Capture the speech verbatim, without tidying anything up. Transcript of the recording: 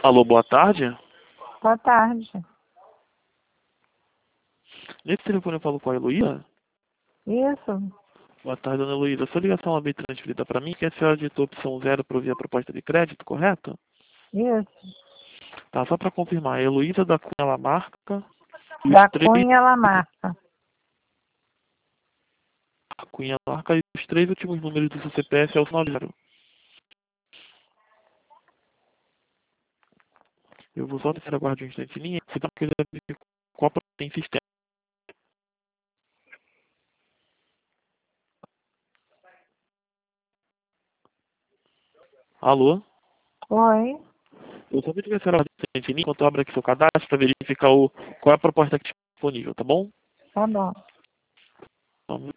Alô, boa tarde. Boa tarde. Nesse telefone eu falo com a Heloísa. Isso. Boa tarde, dona Heloísa. Sua ligação é bem transferida para mim, que a senhora digitou opção zero para ouvir a proposta de crédito, correto? Isso. Tá, só para confirmar. Heloísa da Cunha Lamarca. E Da os três... Cunha Lamarca. Cunha Lamarca e os três últimos números do seu C P F é o nove zero. Eu vou só deixar aguardar um instante em linha. Se não quiser verificar qual tem sistema. Alô? Oi. Eu só vou ligar a senhora um instante em linha enquanto eu abro aqui seu cadastro para verificar o... qual é a proposta que está disponível, tá bom? Tá bom. Vamos.